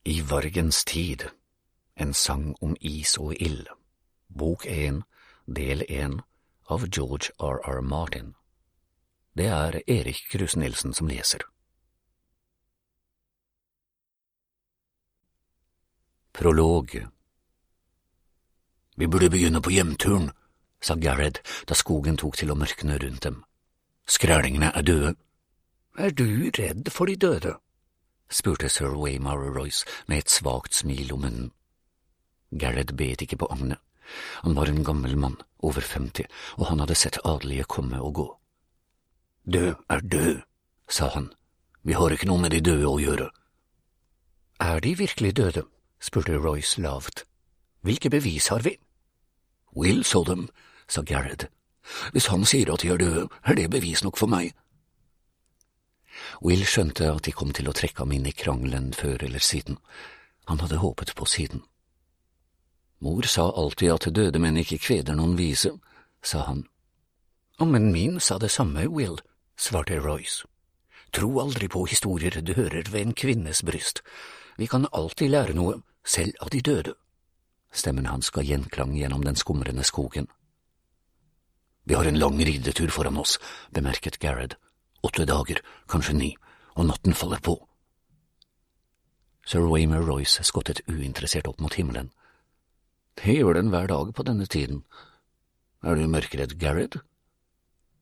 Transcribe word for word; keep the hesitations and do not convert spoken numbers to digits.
I Vargens tid, en sang om is og ild, bok en, del en, av George R R Martin. Det er Erik Kruse-Nielsen som leser. Prolog. Vi burde begynne på hjemturen, sa Garrett da skogen tok til å mørkne rundt dem. Skrælingene er døde. Er du redd for de døde? Spurte sir Waymar Royce med et svagt smil om munnen. Garrett bet ikke på agnet. Han var en gammel mann, over femti, og han hadde sett adelige komme og gå. Død er død, sa han. Vi har ikke noe med de døde å gjøre. Er de virkelig døde? Spurte Royce lavt. Hvilke bevis har vi? Will så dem, sa Garrett. Hvis han sier at de er døde, er det bevis nok for meg. Will skjønte at de kom til å trekke ham inn i krangelen før eller siden. Han hadde håpet på siden. Mor sa alltid at døde menn ikke kveder noen vise, sa han. Å, men min sa det samme, Will, svarte Royce. Tro aldri på historier du hører ved en kvinnes bryst. Vi kan alltid lære noe, selv av de døde. Stemmen hans ga gjenklang gjennom den skumrende skogen. Vi har en lang ridetur foran oss, bemerket Garrett. Åtte dager, kanskje ni, og natten faller på. Sir Waymar Royce skottet uinteressert opp mot himmelen. Det gjør den hver dag på denne tiden. Er du mørkredd, Garrett?